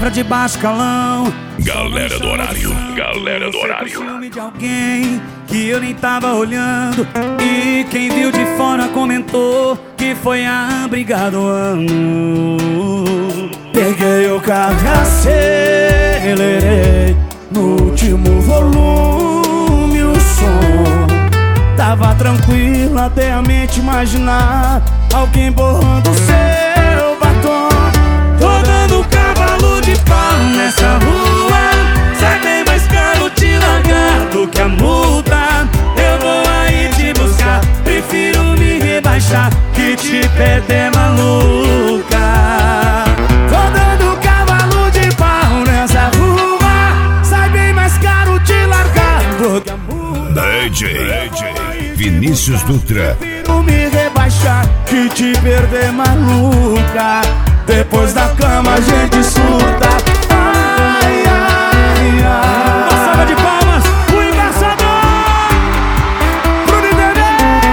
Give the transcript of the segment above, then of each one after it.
cara de baixo calão. Galera do horário, galera do horário. Ciúme de alguém que eu nem tava olhando, e quem viu de fora comentou que foi a briga do ano. Peguei o carro e acelerei no último volume o som. Tava tranquilo até a mente imaginar alguém borrando seu batom. Tô dando cavalo de pau nessa rua, sai bem mais caro te largar do que a multa. Eu vou aí te buscar, prefiro me rebaixar que te perder, maluca. Tô dando cavalo de pau nessa rua, sai bem mais caro te largar do que a multa. DJ Vinícius Dutra. Prefiro me rebaixar que te perder, maluca. Depois da cama a gente surta. Ai, ai, ai. Uma salva de palmas, o embaixador Bruno e Bebê.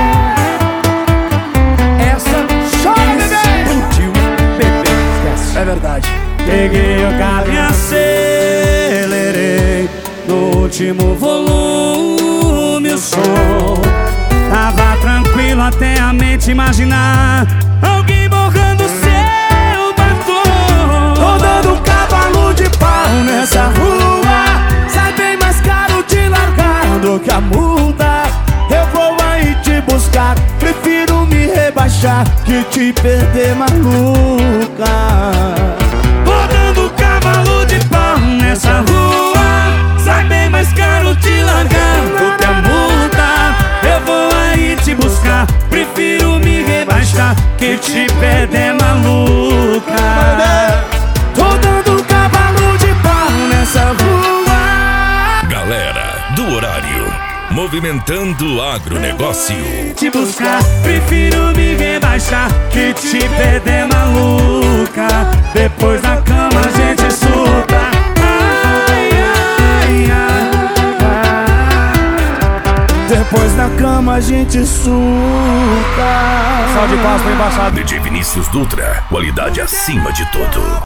Essa chora, bebê. Explodiu, bebê, esquece. É verdade. Peguei o carro e acelerei no último volume o som. Tava tranquilo até a mente imaginar alguém borrando seu batom. Tô dando cavalo de pau nessa rua, sai bem mais caro te largar do que a multa. Eu vou aí te buscar, prefiro me rebaixar que te perder, maluca. Tô dando cavalo de pau nessa rua, sai bem mais caro te largar do que a multa. Eu vou aí te buscar, prefiro me rebaixar que te perder, maluca. Tô dando cavalo de pau nessa rua. Galera do horário, movimentando o agronegócio. Te buscar, prefiro me rebaixar que te perder, maluca. Depois da cama a gente surta. Ai, ai, ai. Depois da cama a gente surta. Salve de palmas pra embaixada. DJ Vinícius Dutra, qualidade acima de tudo.